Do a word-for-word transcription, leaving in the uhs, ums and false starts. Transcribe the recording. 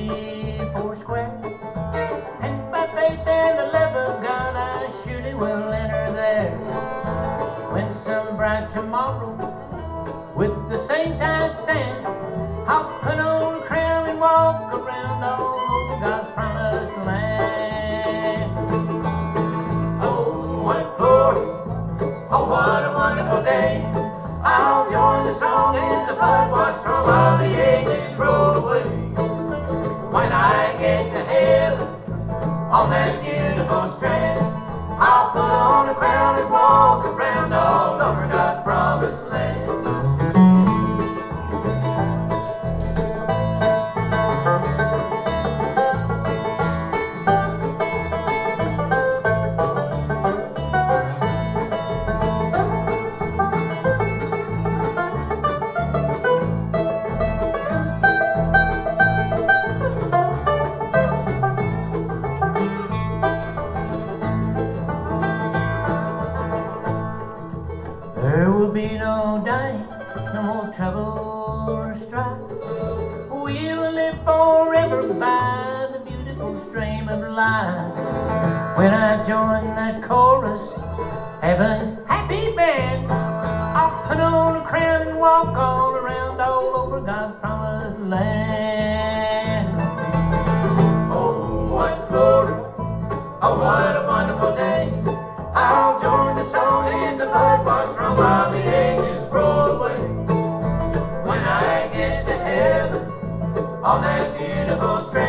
three, four square. And by faith and the love of God, I surely will enter there. When some bright tomorrow, with the saints I stand, I'll put on a crown and walk around all over God's promised land. Oh, what glory! Oh, what a wonderful day! I'll join the song in the blood-washed throng while the ages roll away. When I get to heaven, on that beautiful strand, I'll put on a crown and walk around all over God's promised land. There will be no dying, no more trouble or strife. We'll live forever by the beautiful stream of life. When I join that chorus, heaven's happy band, I'll put on a crown and walk all around all over God's promised land. Oh, what glory! Oh, what a wonderful day! I'll join the song in the blood-washed throng while the ages roll away. When I get to heaven, on that beautiful strand,